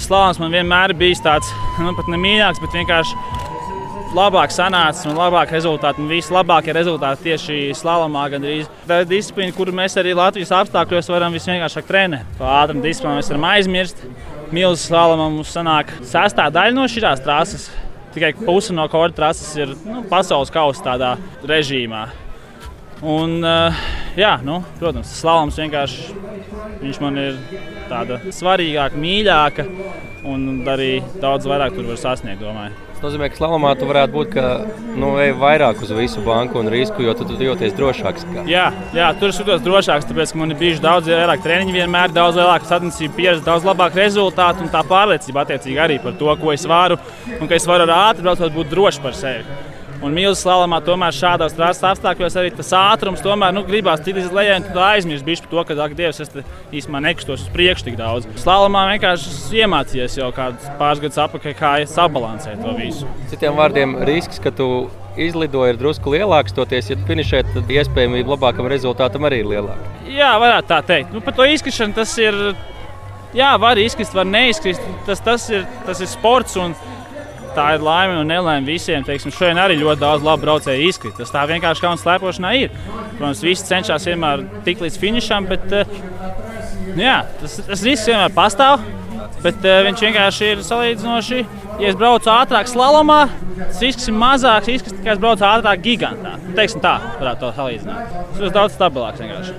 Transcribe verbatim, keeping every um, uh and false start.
slānis man vienmēr ir bijis tāds, nu pat nemīļāks, bet vienkārši labāk sanācis un labāk rezultāti. Un vislabākie rezultāti tieši slalomā gandrīz. Tā ir disciplīna, kuru mēs arī Latvijas apstākļos varam visvienkāršāk trenēt. Pa ātrumu disciplīnu mēs varam aizmirst. Milzu slalomā mums sanāk sestā daļa no šīs trases. Tikai puse no korda trases ir nu, pasaules kausa tādā režīmā. Un, jā, nu, protams, slaloms vienkārši viņš man ir tāda svarīgāka, mīļāka un arī daudz vairāk tur var sasniegt, domāju. Tas nozīmē, ka slalomā tu varētu būt, ka nu, ej vairāk uz visu banku un risku, jo tu, tu jūties drošāks. Kā. Jā, jā, tur es jūtos drošāks, tāpēc, ka man ir bijuši daudz vairāk treniņi, vienmēr daudz lielāka sacensība pieredze, daudz labāk rezultāti un tā pārliecība attiecīgi arī par to, ko es varu un ka es varu ar ātri braucot būt droši par sevi. Un milzu slalomā tomēr šādos trases apstākļos arī tas ātrums tomēr nu, gribās tikt uz leju un tu aizmirst bišķi par to, ka, ak, Dievs, es īstenībā nekustos uz priekšu tik daudz. Slalomā vienkārši iemācījies jau kādus pāris gadus atpakaļ, kā sabalansēt to visu. Citiem vārdiem, risks, ka tu izlidoji ir drusku lielāks, toties, ja tu finišē, tad iespējamība labākam rezultātam arī ir lielāka. Jā, varētu tā teikt. Nu, par to izkrišanu tas ir, jā, var izkrist, var neizkrist. Tas, tas, ir, tas ir sports un tā ir laime un nelaime visiem. Teiksim, šodien arī ļoti daudz labu braucēju izkrīt. Tas tā vienkārši kaunas slēpošanā ir. Protams, visi cenšas vienmēr tikt līdz finišam, bet nu jā, tas, tas risks vienmēr pastāv. Bet viņš vienkārši ir salīdzinoši. Ja es braucu ātrāk slalomā, tas risks ir mazāks, risks, ka es braucu ātrāk gigantā. Teiksim tā, varētu to salīdzināt. Tas ir daudz stabilāks vienkārši.